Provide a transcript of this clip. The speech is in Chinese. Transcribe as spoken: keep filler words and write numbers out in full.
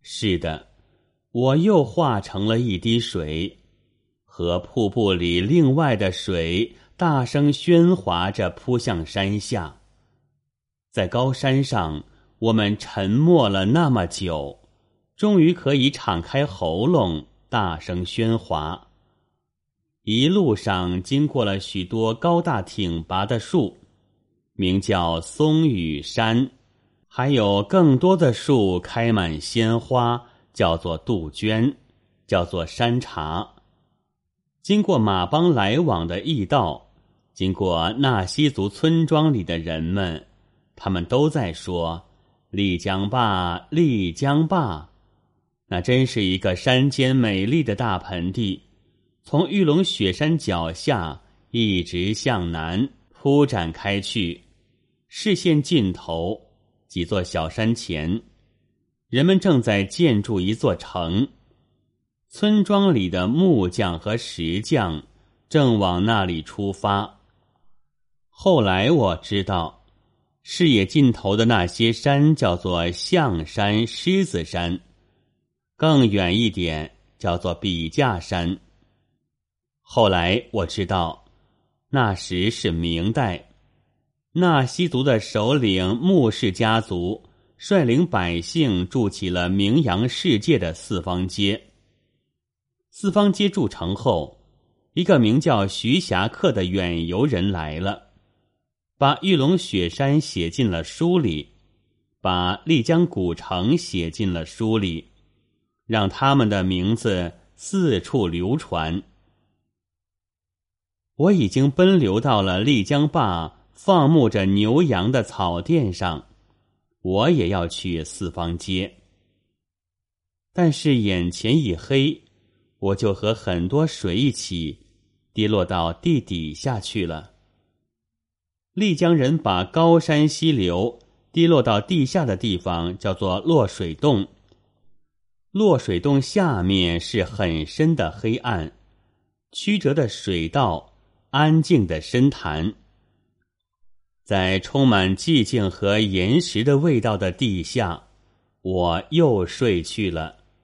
是的，我又化成了一滴水，和瀑布里另外的水大声喧哗着扑向山下。在高山上，我们沉默了那么久，终于可以敞开喉咙大声喧哗。一路上经过了许多高大挺拔的树，名叫松雨山，还有更多的树开满鲜花，叫做杜鹃，叫做山茶。经过马帮来往的驿道，经过纳西族村庄里的人们，他们都在说丽江坝，丽江坝。那真是一个山间美丽的大盆地，从玉龙雪山脚下一直向南铺展开去，视线尽头几座小山前，人们正在建筑一座城。村庄里的木匠和石匠正往那里出发。后来我知道，视野尽头的那些山叫做象山、狮子山，更远一点叫做笔架山。后来我知道，那时是明代，纳西族的首领穆氏家族率领百姓筑起了名扬世界的四方街。四方街筑成后，一个名叫徐霞客的远游人来了，把玉龙雪山写进了书里，把丽江古城写进了书里，让他们的名字四处流传。我已经奔流到了丽江坝放牧着牛羊的草甸上，我也要去四方街。但是眼前一黑，我就和很多水一起跌落到地底下去了。丽江人把高山溪流跌落到地下的地方叫做落水洞，落水洞下面是很深的黑暗，曲折的水道，安静的深潭。在充满寂静和岩石的味道的地下，我又睡去了。